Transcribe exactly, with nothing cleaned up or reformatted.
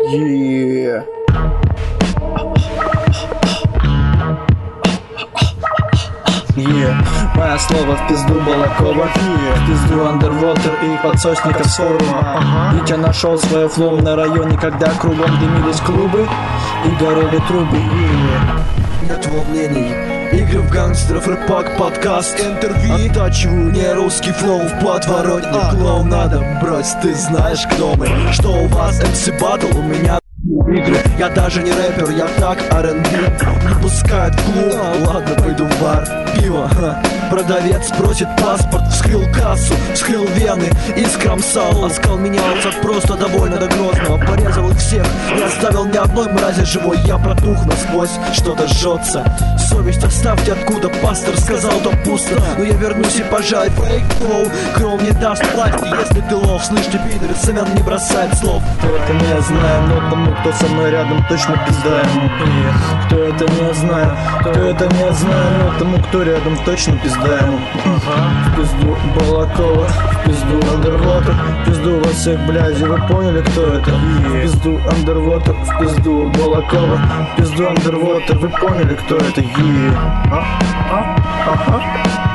Yeah. Yeah. Мое слово в пизду Балакова, yeah. В пизду Underwater и их подсосников с форума. uh-huh. Ведь я нашел свое флоу на районе, когда кругом дымились клубы и горели трубы. yeah. Нет волнений, игры в гангстеров, рэпак, подкаст, интервью. Оттачиваю не русский флоу в подворотне. Клоун надо брось, ты знаешь, кто мы. Что у вас, эм си Battle, у меня игры. Я даже не рэпер, я так ар энд би. Не пускают в клуб, ладно, пойду в бар. Пиво, ха. Продавец просит паспорт, вскрыл кассу, вскрыл вены и скромсал. Оскал менялся просто довольно до грозного. Порезал их всех, не оставил ни одной мрази живой. Я протух насквозь, что-то жжется. Совесть оставьте, откуда пастор сказал, то пусто. Но я вернусь и пожалуй фейк флоу. Кроу не даст власти, если ты лох. Слышь, ты пидор, Семен не бросает слов. Кто это не я знаю, но тому, кто со мной рядом, точно пизда ему. Кто это не я знаю, кто это не я знаю, но тому, кто рядом, точно пизда ему. В пизду Балакова, в пизду Underwater, в пизду во всех, блязи, вы поняли, кто это? В пизду Underwater, в пизду Балакова, в пизду Underwater, вы поняли, кто это? Ага.